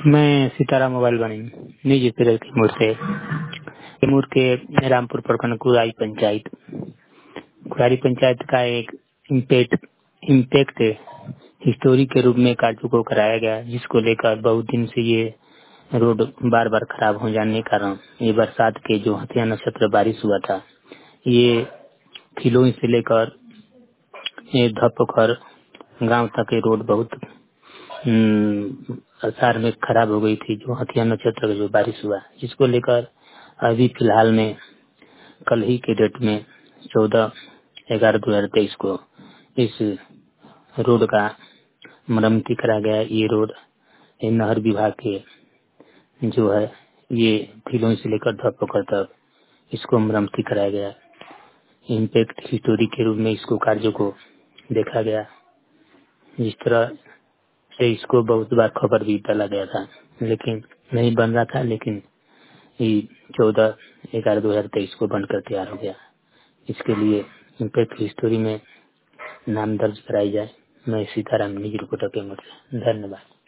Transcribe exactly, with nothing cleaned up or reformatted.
मैं सीताराम मोबाइल बनी news bureau Kaimur से कैमूर के रामपुर प्रखंड कुरारी पंचायत कुरारी पंचायत का एक इम्पैक्ट इम्पैक्ट हिस्टोरी के रूप में कार्यों को कराया गया, जिसको लेकर बहुत दिन से ये रोड बार बार खराब हो जाने के कारण ये बरसात के जो हथिया नक्षत्र बारिश हुआ था, ये किलोई से लेकर ये धपखर गांव तक ये रोड बहुत हम्म, असार में खराब हो गई थी। जो हथिया नक्षत्र का जो बारिश हुआ, जिसको लेकर अभी फिलहाल में कल ही के डेट में चौदह ग्यारह दो हजार तेईस को इस रोड का मरम्मती करा गया। ये रोड ये नहर विभाग के जो है ये फिलों से लेकर धपखर तक इसको मरम्मती कराया गया। इम्पैक्ट हिस्टोरी के रूप में इसको कार्यों को देखा गया। जिस तरह से इसको बहुत बार खबर भी डाला गया था, लेकिन नहीं बन रहा था, लेकिन ये चौदह ग्यारह दो हजार तेईस को बनकर तैयार हो गया। इसके लिए इम्पैक्ट हिस्टोरी में नाम दर्ज कराई जाए। मैं सीताराम निजी रिपोर्टर के मत धन्यवाद।